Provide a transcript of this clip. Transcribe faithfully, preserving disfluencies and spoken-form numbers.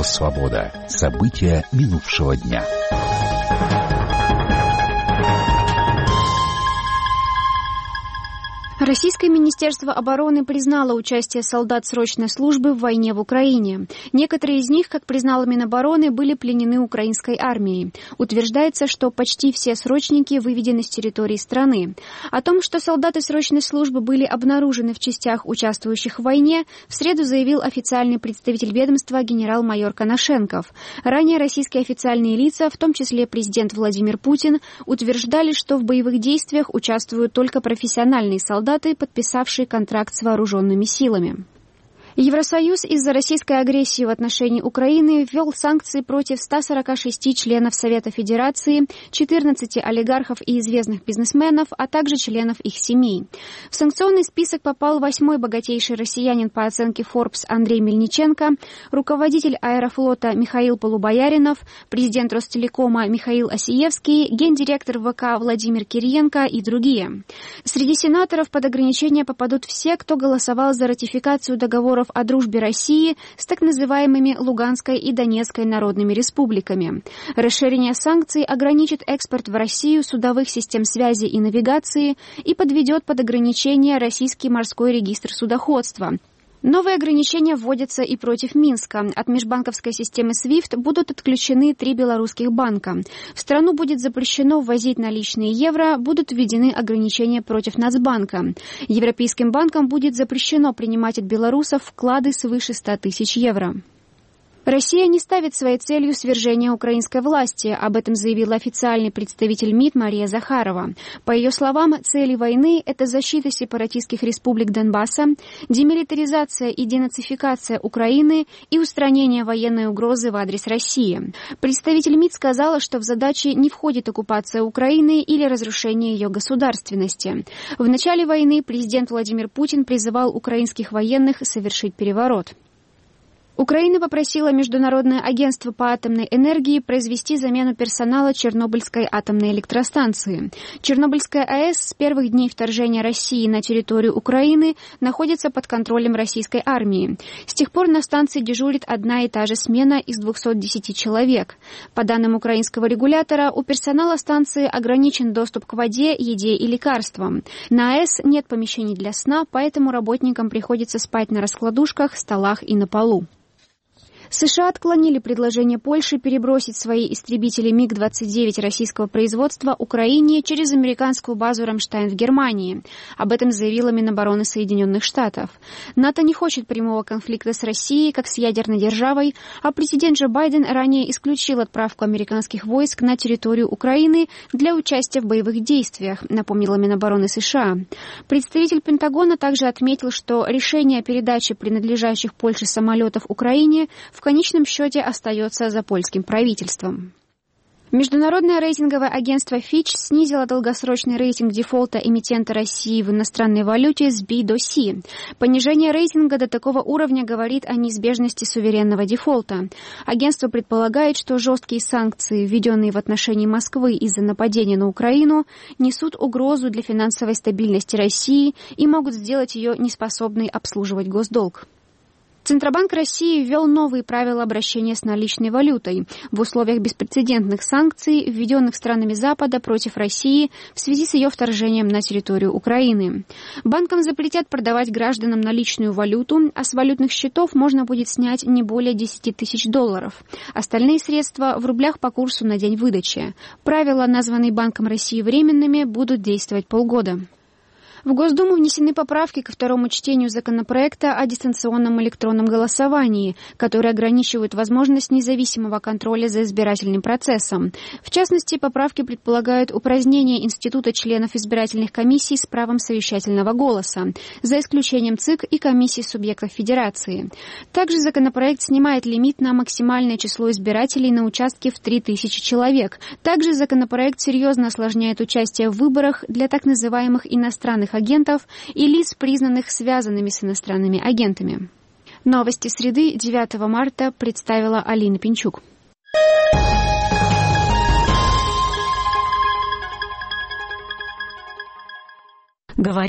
Свобода. События минувшего дня. Российское Министерство обороны признало участие солдат срочной службы в войне в Украине. Некоторые из них, как признала Минобороны, были пленены украинской армией. Утверждается, что почти все срочники выведены с территории страны. О том, что солдаты срочной службы были обнаружены в частях, участвующих в войне, в среду заявил официальный представитель ведомства генерал-майор Коношенков. Ранее российские официальные лица, в том числе президент Владимир Путин, утверждали, что в боевых действиях участвуют только профессиональные солдаты, подписавшие контракт с вооруженными силами. Евросоюз из-за российской агрессии в отношении Украины ввел санкции против ста сорока шести членов Совета Федерации, четырнадцати олигархов и известных бизнесменов, а также членов их семей. В санкционный список попал восьмой богатейший россиянин по оценке Forbes Андрей Мельниченко, руководитель Аэрофлота Михаил Полубояринов, президент Ростелекома Михаил Осиевский, гендиректор ВК Владимир Кириенко и другие. Среди сенаторов под ограничения попадут все, кто голосовал за ратификацию договоров о дружбе России с так называемыми Луганской и Донецкой народными республиками. Расширение санкций ограничит экспорт в Россию судовых систем связи и навигации и подведет под ограничение российский морской регистр судоходства. Новые ограничения вводятся и против Минска. От межбанковской системы свифт будут отключены три белорусских банка. В страну будет запрещено ввозить наличные евро, будут введены ограничения против Нацбанка. Европейским банкам будет запрещено принимать от белорусов вклады свыше ста тысяч евро. Россия не ставит своей целью свержение украинской власти, об этом заявила официальный представитель МИД Мария Захарова. По ее словам, цели войны – это защита сепаратистских республик Донбасса, демилитаризация и денацификация Украины и устранение военной угрозы в адрес России. Представитель МИД сказала, что в задачи не входит оккупация Украины или разрушение ее государственности. В начале войны президент Владимир Путин призывал украинских военных совершить переворот. Украина попросила Международное агентство по атомной энергии произвести замену персонала Чернобыльской атомной электростанции. Чернобыльская АЭС с первых дней вторжения России на территорию Украины находится под контролем российской армии. С тех пор на станции дежурит одна и та же смена из двухсот десяти человек. По данным украинского регулятора, у персонала станции ограничен доступ к воде, еде и лекарствам. На АЭС нет помещений для сна, поэтому работникам приходится спать на раскладушках, столах и на полу. США отклонили предложение Польши перебросить свои истребители миг двадцать девять российского производства Украине через американскую базу «Рамштайн» в Германии. Об этом заявила Минобороны Соединенных Штатов. НАТО не хочет прямого конфликта с Россией, как с ядерной державой, а президент Джо Байден ранее исключил отправку американских войск на территорию Украины для участия в боевых действиях, напомнила Минобороны США. Представитель Пентагона также отметил, что решение о передаче принадлежащих Польше самолетов Украине в конечном счете остается за польским правительством. Международное рейтинговое агентство Fitch снизило долгосрочный рейтинг дефолта эмитента России в иностранной валюте с B до C. Понижение рейтинга до такого уровня говорит о неизбежности суверенного дефолта. Агентство предполагает, что жесткие санкции, введенные в отношении Москвы из-за нападения на Украину, несут угрозу для финансовой стабильности России и могут сделать ее неспособной обслуживать госдолг. Центробанк России ввел новые правила обращения с наличной валютой в условиях беспрецедентных санкций, введенных странами Запада против России в связи с ее вторжением на территорию Украины. Банкам запретят продавать гражданам наличную валюту, а с валютных счетов можно будет снять не более десяти тысяч долларов. Остальные средства в рублях по курсу на день выдачи. Правила, названные Банком России временными, будут действовать полгода. В Госдуму внесены поправки ко второму чтению законопроекта о дистанционном электронном голосовании, которые ограничивают возможность независимого контроля за избирательным процессом. В частности, поправки предполагают упразднение института членов избирательных комиссий с правом совещательного голоса, за исключением ЦИК и комиссий субъектов Федерации. Также законопроект снимает лимит на максимальное число избирателей на участке в три тысячи человек. Также законопроект серьезно осложняет участие в выборах для так называемых иностранных агентов и лиц, признанных связанными с иностранными агентами. Новости среды девятого марта представила Алина Пинчук. Говорит